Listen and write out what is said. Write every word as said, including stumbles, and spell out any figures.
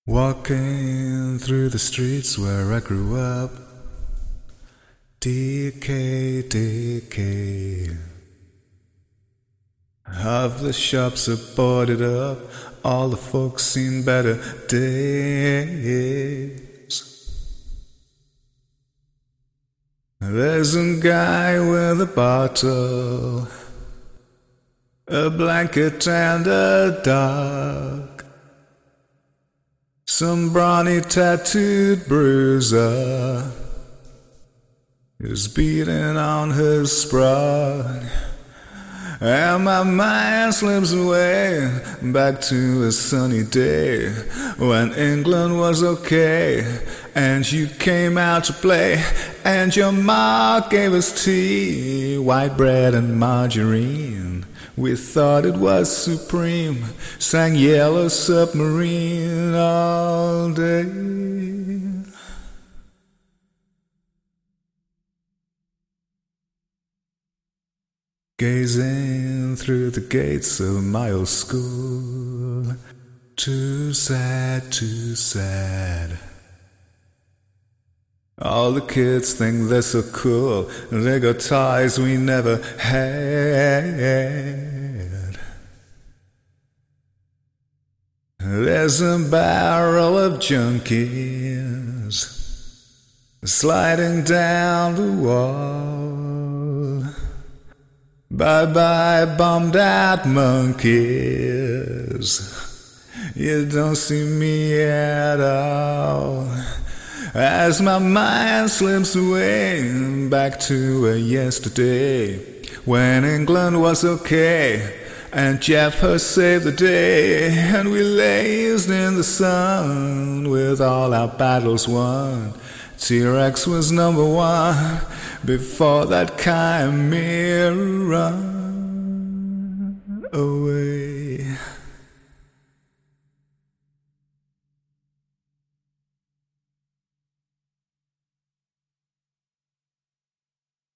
Walking through the streets where I grew up, decay, decay. Half the shops are boarded up, all the folks seen better days. There's a guy with a bottle, a blanket and a dog, some brawny tattooed bruiser is beating on his sprung. And my mind slips away back to a sunny day when England was okay and you came out to play, and your ma gave us tea, white bread and margarine. We thought it was supreme, sang Yellow Submarine all day. Gazing through the gates of my old school, too sad, too sad. All the kids think they're so cool, they got toys we never had. There's a barrel of junkies sliding down the wall. Bye-bye, bombed-out monkeys, you don't see me at all. As my mind slips away back to a yesterday when England was okay and Jeff Hurst saved the day, and we lazed in the sun with all our battles won. T-Rex was number one before that chimera run away.